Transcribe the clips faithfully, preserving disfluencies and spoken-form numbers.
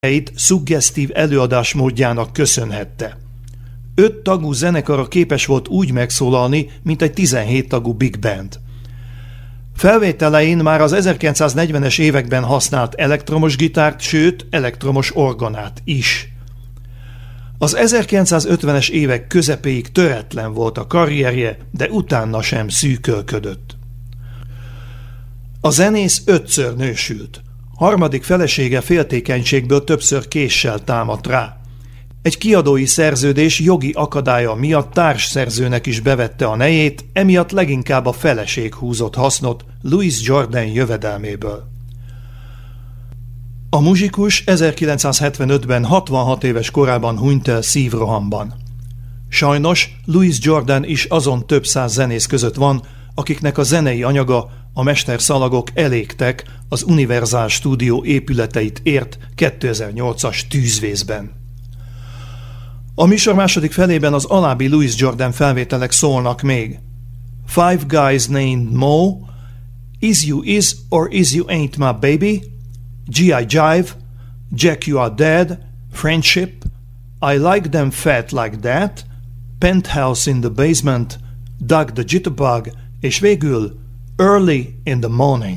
szuggesztív előadásmódjának köszönhette. Öt tagú zenekara képes volt úgy megszólalni, mint egy tizenhét tagú big band. Felvételein már az ezerkilencszáznegyvenes években használt elektromos gitárt, sőt elektromos orgonát is. Az ezerkilencszázötvenes évek közepéig töretlen volt a karrierje, de utána sem szűkölködött. A zenész ötször nősült. Harmadik felesége féltékenységből többször késsel támadt rá. Egy kiadói szerződés jogi akadálya miatt társszerzőnek is bevette a nejét, emiatt leginkább a feleség húzott hasznot Louis Jordan jövedelméből. A muzsikus ezerkilencszázhetvenötben hatvanhat éves korában hunyt el szívrohamban. Sajnos Louis Jordan is azon több száz zenész között van, akiknek a zenei anyaga, a mesterszalagok elégtek az Universal Studio épületeit ért kétezer-nyolcas tűzvészben. A műsor második felében az alábbi Louis Jordan felvételek szólnak még. Five Guys Named Mo, Is You Is or Is You Ain't My Baby, G I Jive, Jack You Are Dead, Friendship, I Like Them Fat Like That, Penthouse in the Basement, Doug the Jitterbug, és végül Early in the Morning.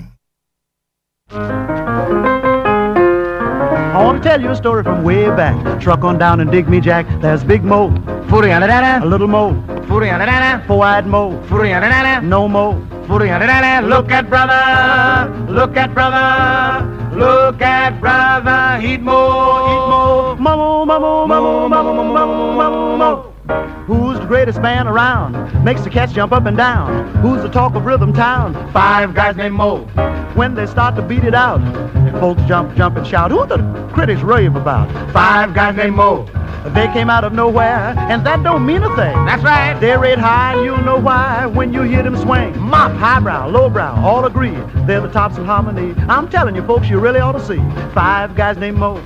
I want to tell you a story from way back. Truck on down and dig me, Jack. There's Big Mo, a little Mo, four-eyed Mo, no Mo. Look at brother, look at brother, look at brother. Eat Mo, eat Mo, Mo, Mo, Mo, Mo, Mo, Mo, Mo, Mo. Who's the greatest man around? Makes the cats jump up and down. Who's the talk of Rhythm Town? Five guys named Mo. When they start to beat it out, and folks jump, jump and shout. Who the critics rave about? Five guys named Mo. They came out of nowhere, and that don't mean a thing. That's right. They're red high, and you'll know why when you hear them swing. Mop, highbrow, lowbrow, all agree. They're the tops of harmony. I'm telling you, folks, you really ought to see. Five guys named Mo.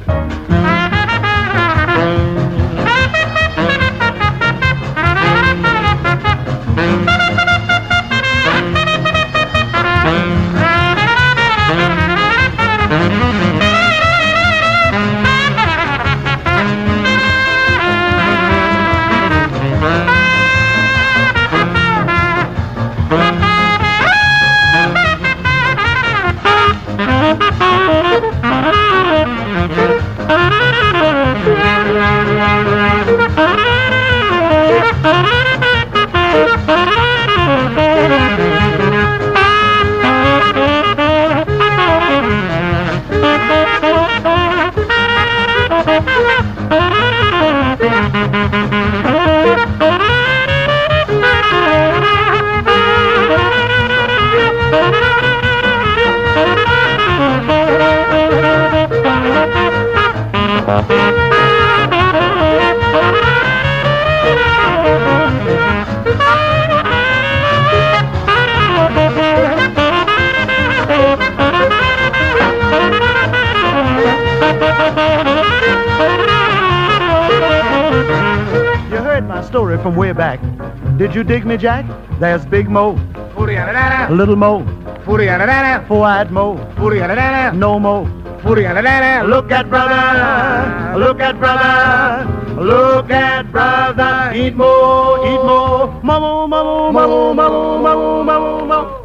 Story from way back. Did you dig me, Jack? There's Big Mo, Little Mo, four-eyed Mo, no Mo. Look at brother, look at brother, look at brother. Eat Mo, eat Mo, Mo, Mo, Mo, Mo, Mo, Mo, Mo, Mo.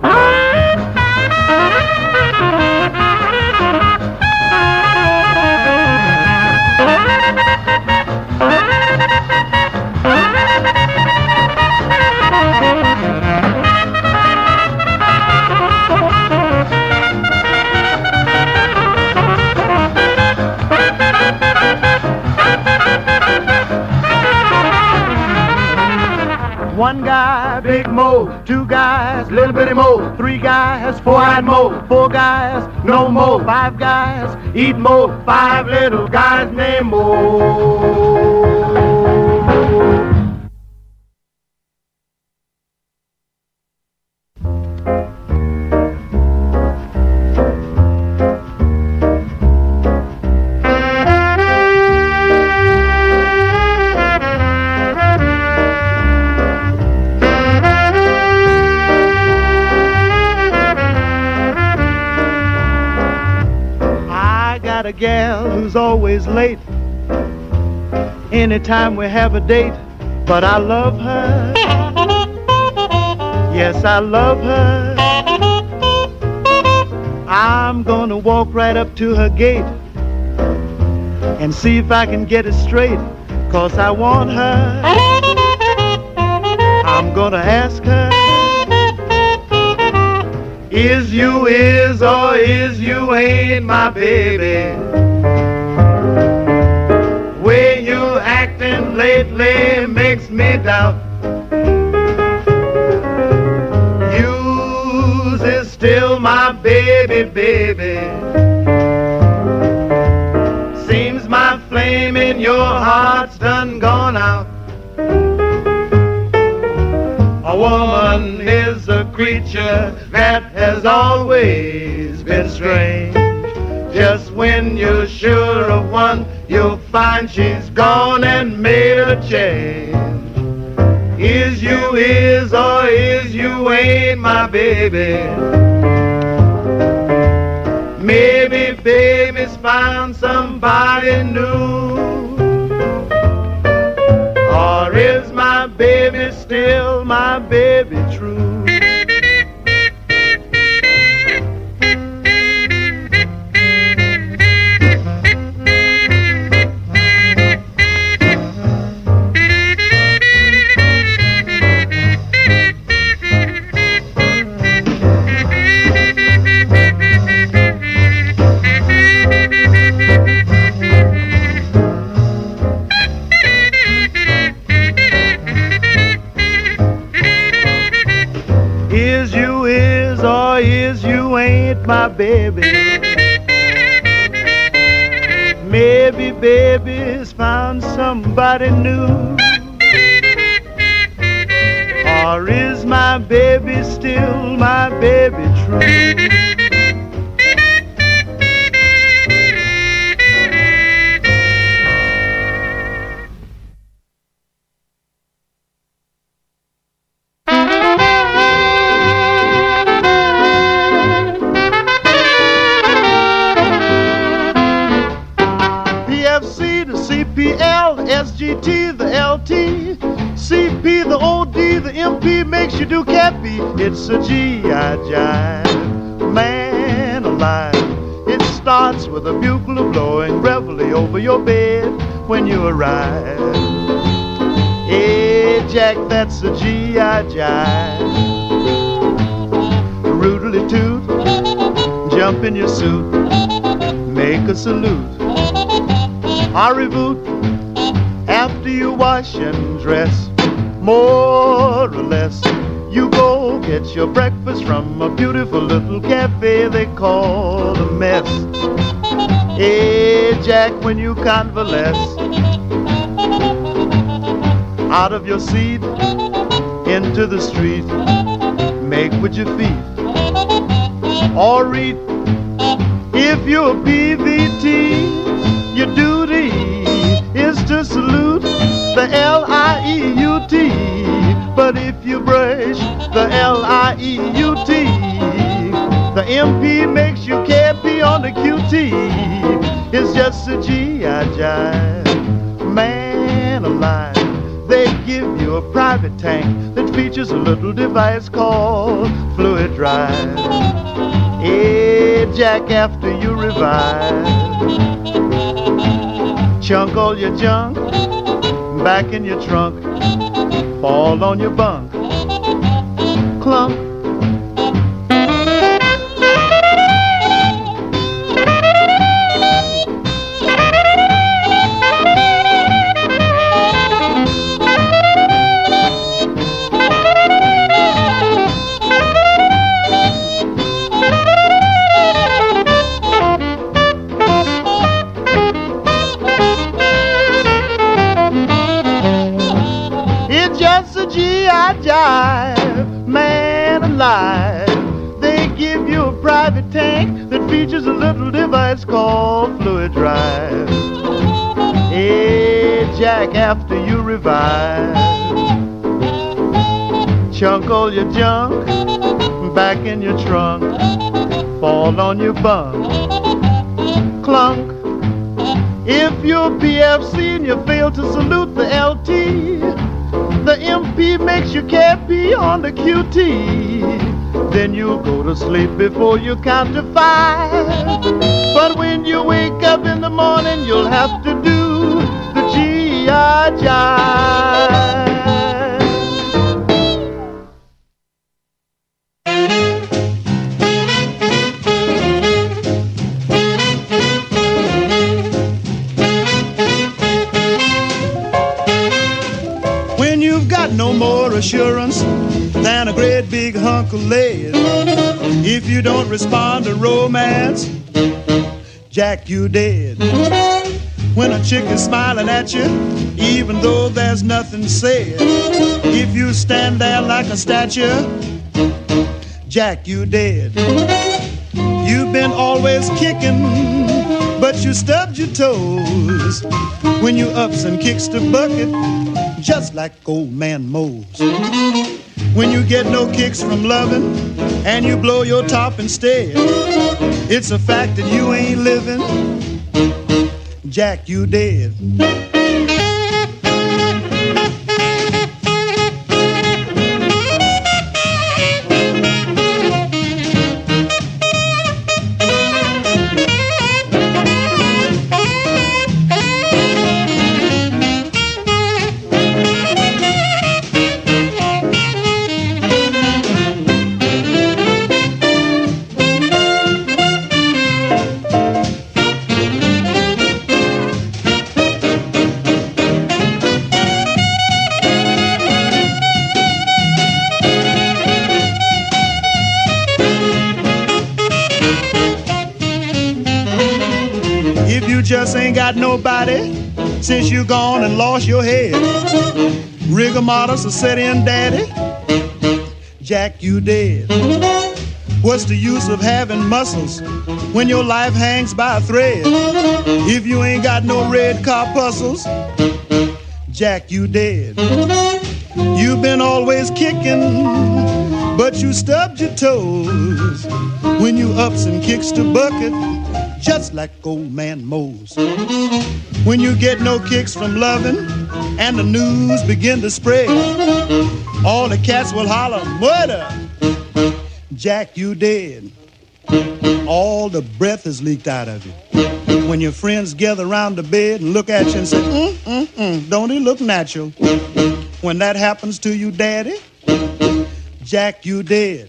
One guy, Big Mo. Two guys, Little Bitty Mo. Three guys, four-eyed Mo. Four guys, no Mo. Five guys, eat Mo. Five little guys named Mo. always late anytime we have a date. But I love her, yes, I love her. I'm gonna walk right up to her gate and see if I can get it straight, 'cause I want her. I'm gonna ask her, is you is or is you ain't my baby? Way you acting lately makes me doubt. You's is still my baby, baby. Seems my flame in your heart's done gone out. A woman is a creature that has always been strange. Just when you're sure of one, you'll find she's gone and made a change. Is you is or is you ain't my baby? Maybe baby's found somebody new. Or is my baby still my baby true? My baby, maybe baby's found somebody new. Or is my baby still my baby true? S G T, the L T, C P, the O D, the M P makes you do cappy. It's a G I jive, man alive. It starts with a bugle blowing reveille over your bed when you arrive. Hey Jack, that's a G I jive. Roodly toot, jump in your suit, make a salute. Arrivoot, after you wash and dress, more or less, you go get your breakfast from a beautiful little cafe they call the Mess. Hey Jack, when you convalesce out of your seat into the street, make with your feet or read. If you're a P V T, your duty is to salute the L I E U T. But if you brush the L I E U T, the M P makes you can't be on the Q T. It's just a G I jive, man alive. They give you a private tank that features a little device called Fluid Drive. Hey Jack, after you revive, chunk all your junk back in your trunk, fall on your bunk, clunk. G I jive, man alive. They give you a private tank that features a little device called Fluid Drive. Hey Jack, after you revive, chunk all your junk back in your trunk, fall on your bunk, clunk. If you're P F C and you fail to salute the L T, the M P makes you K P on the Q T. Then you'll go to sleep before you count to five. But when you wake up in the morning, you'll have to do the G I jive. No more assurance than a great big hunk of lead. If you don't respond to romance, Jack, you dead. When a chick is smiling at you, even though there's nothing said, if you stand there like a statue, Jack, you dead. You've been always kicking, but you stubbed your toes when you ups and kicks the bucket, just like old man Mose. When you get no kicks from loving and you blow your top instead, it's a fact that you ain't living, Jack, you dead. Just ain't got nobody since you gone and lost your head. Rigor mortis will set in, daddy, Jack, you dead. What's the use of having muscles when your life hangs by a thread? If you ain't got no red corpuscles, Jack, you dead. You've been always kicking, but you stubbed your toes when you ups and kicks the bucket, just like old man Mose. When you get no kicks from loving and the news begin to spread, all the cats will holler, murder, Jack, you dead. All the breath is leaked out of you. When your friends gather around the bed and look at you and say, mm, mm, mm, don't it look natural? When that happens to you, daddy, Jack, you dead.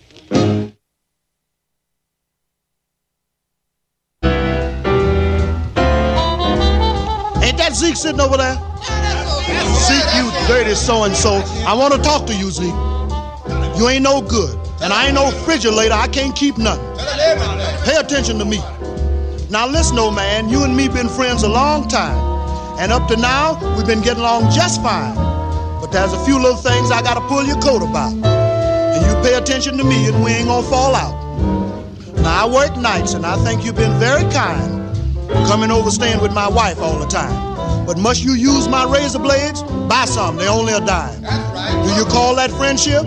Zeke sitting over there? Zeke, you dirty so-and-so. I want to talk to you, Zeke. You ain't no good. And I ain't no refrigerator. I can't keep nothing. Pay attention to me. Now listen, old man, you and me been friends a long time. And up to now, we've been getting along just fine. But there's a few little things I got to pull your coat about. And you pay attention to me and we ain't gonna fall out. Now I work nights and I think you've been very kind, coming over staying with my wife all the time. But must you use my razor blades? Buy some, they only a dime. Do you call that friendship?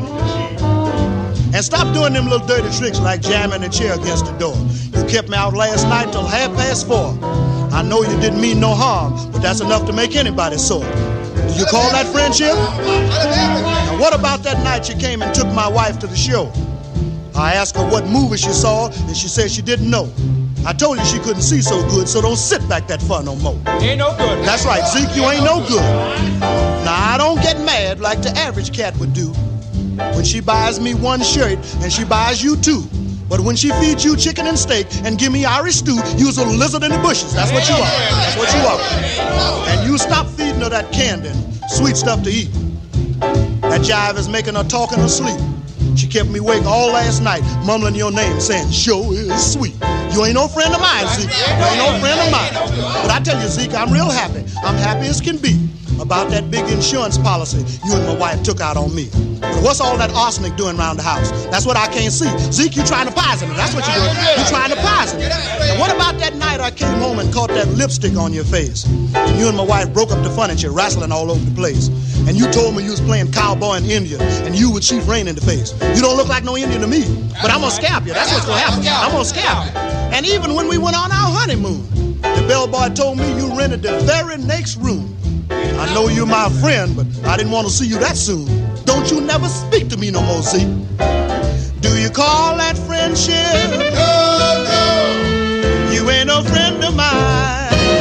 And stop doing them little dirty tricks like jamming the chair against the door. You kept me out last night till half past four. I know you didn't mean no harm, but that's enough to make anybody sore. Do you call that friendship? Now what about that night you came and took my wife to the show? I asked her what movie she saw, and she said she didn't know. I told you she couldn't see so good, so don't sit back that far no more. Ain't no good. That's right, Zeke, you ain't no good. Now, I don't get mad like the average cat would do when she buys me one shirt and she buys you two. But when she feeds you chicken and steak and give me Irish stew, you's a lizard in the bushes. That's what you are. That's what you are. And you stop feeding her that candy and sweet stuff to eat. That jive is making her talk in her sleep. She kept me awake all last night, mumbling your name, saying, "Sure is sweet." You ain't no friend of mine, Zeke. You ain't no friend of mine. But I tell you, Zeke, I'm real happy. I'm happy as can be about that big insurance policy you and my wife took out on me. But what's all that arsenic doing around the house? That's what I can't see. Zeke, you trying to poison me. That's what you're doing. You're trying to poison me. And what about that night I came home and caught that lipstick on your face? And you and my wife broke up the furniture, wrestling all over the place. And you told me you was playing cowboy and Indian, and you would shoot rain in the face. You don't look like no Indian to me, but I'm gonna scalp you. That's what's gonna happen. I'm gonna scalp you. And even when we went on our honeymoon, The bellboy told me you rented the very next room. I know you're my friend, but I didn't want to see you that soon. Don't you never speak to me no more, see? Do you call that friendship? No, no. You ain't no friend of mine.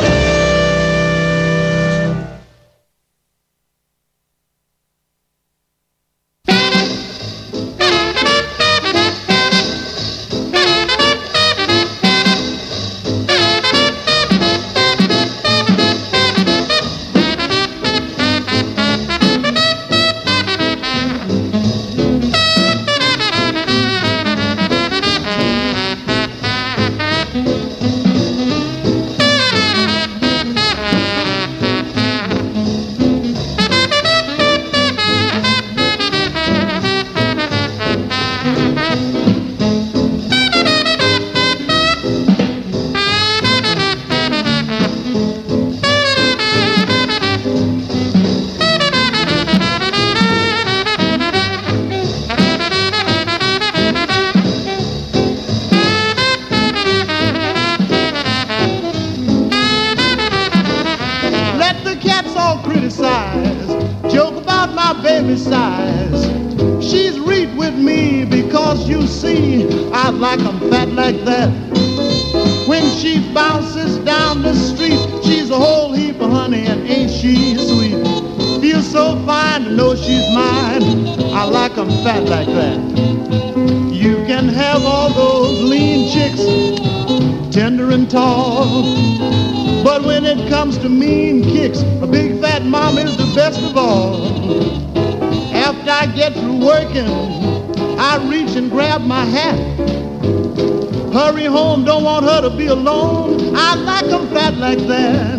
Like I'm fat like that. When she bounces down the street, she's a whole heap of honey and ain't she sweet? Feels so fine to know she's mine. I like 'em fat like that. You can have all those lean chicks, tender and tall, but when it comes to mean kicks, a big fat mama is the best of all. After I get through working, I reach and grab my hat. Hurry home, don't want her to be alone. I like 'em fat like that.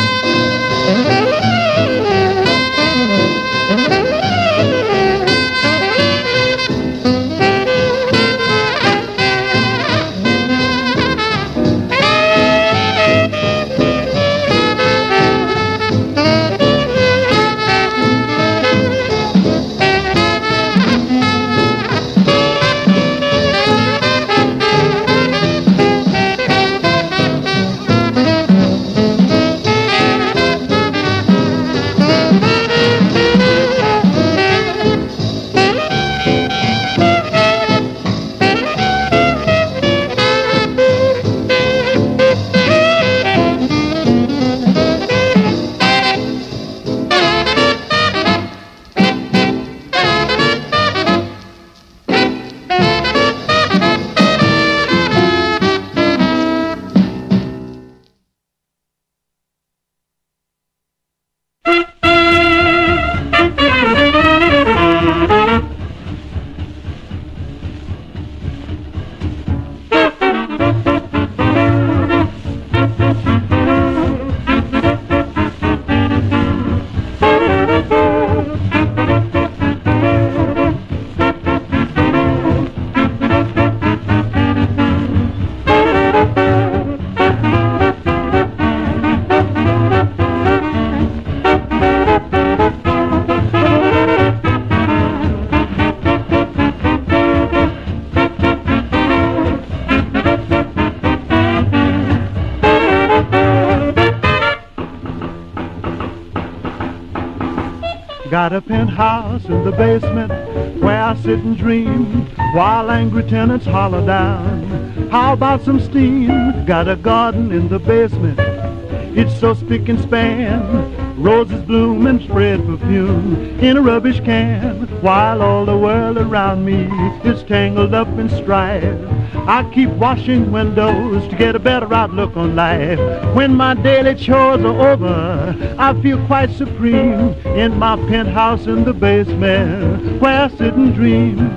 Got a penthouse in the basement where I sit and dream while angry tenants holler down. How about some steam? Got a garden in the basement. It's so spick and span. Roses bloom and spread perfume in a rubbish can, while all the world around me is tangled up in strife. I keep washing windows to get a better outlook on life. When my daily chores are over, I feel quite supreme in my penthouse in the basement where I sit and dream.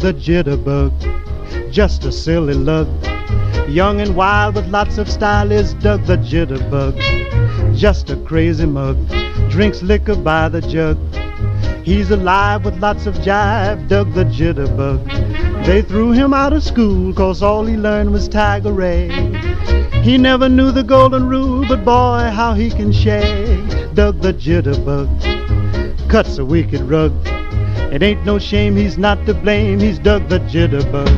the jitterbug, just a silly lug. Young and wild with lots of style is Doug the jitterbug, just a crazy mug, drinks liquor by the jug. He's alive with lots of jive, Doug the jitterbug. They threw him out of school 'cause all he learned was Tiger-Ray. He never knew the golden rule, but boy, how he can shake. Doug the jitterbug cuts a wicked rug. It ain't no shame, he's not to blame, he's Doug the jitterbug.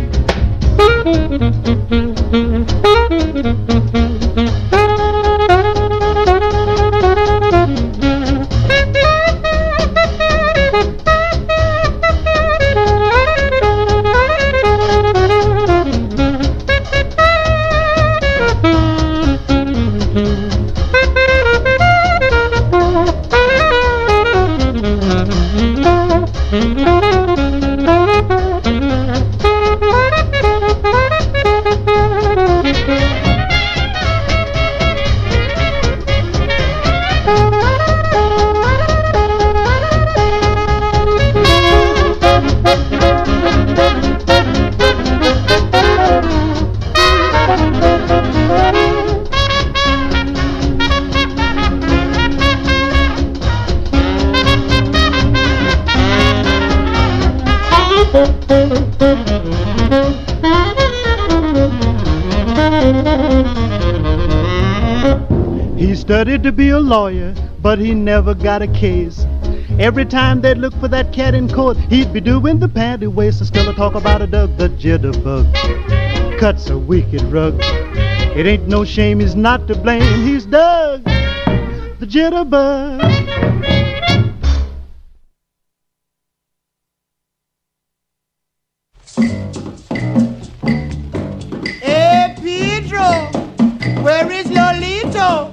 He studied to be a lawyer, but he never got a case. Every time they'd look for that cat in court, he'd be doing the panty waist. And still I talk about a Doug the jitterbug, cuts a wicked rug. It ain't no shame, he's not to blame, he's Doug the jitterbug. Hey Pedro, where is Lolito?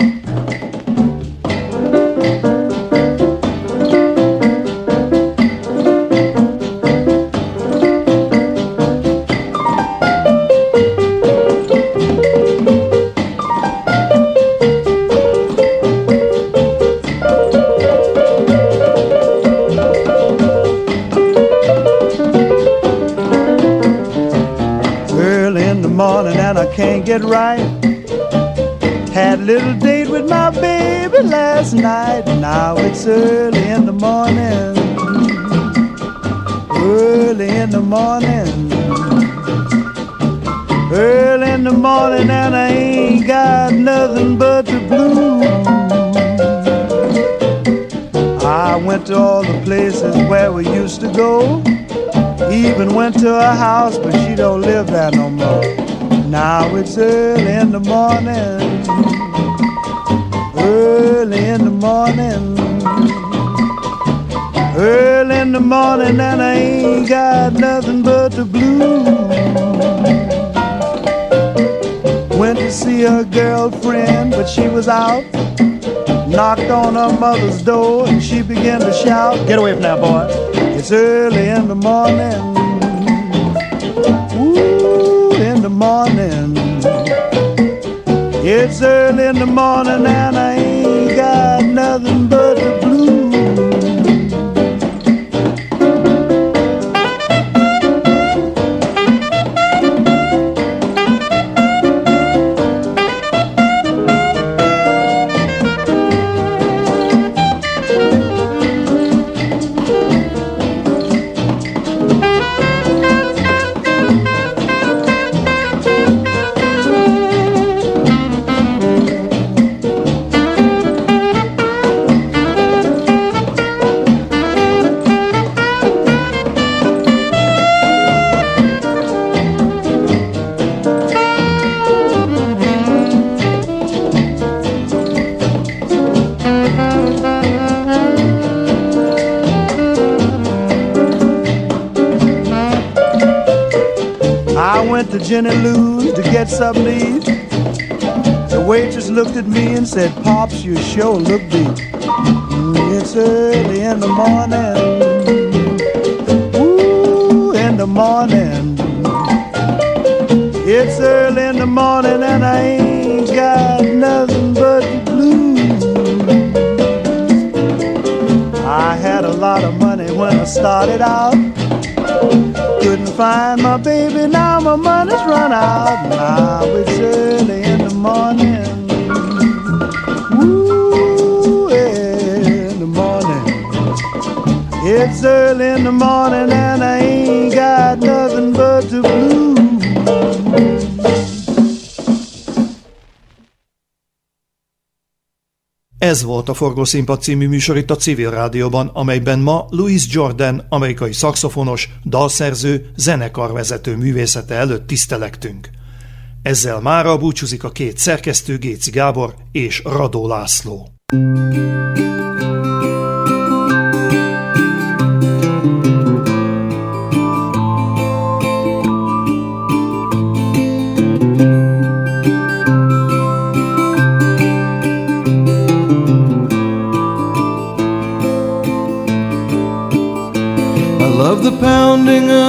Can't get right. Had a little date with my baby last night. Now it's early in the morning. Early in the morning. Early in the morning, and I ain't got nothing but the blues. I went to all the places where we used to go. Even went to her house, but she don't live there no more. Now it's early in the morning, early in the morning, early in the morning, and I ain't got nothing but the blues. Went to see her girlfriend, but she was out. Knocked on her mother's door, and she began to shout, "Get away from that boy, it's early in the morning." In the morning, it's early in the morning, and I ain't got nothing but the blues. To Jenny Lou's to get something to eat. The waitress looked at me and said, "Pops, you sure look beat." Mm, it's early in the morning. Ooh, in the morning. It's early in the morning, and I ain't got nothing but the blues. I had a lot of money when I started out. Couldn't find my baby, now my money's run out. Now it's early in the morning. Ooh, in the morning. It's early in the morning and I ain't got nothing but the blues. Ez volt a Forgószínpad című műsor itt a Civil Rádióban, amelyben ma Louis Jordan, amerikai szaxofonos, dalszerző, zenekarvezető művészete előtt tisztelektünk. Ezzel mára búcsúzik a két szerkesztő, Géci Gábor és Radó László. Love the pounding of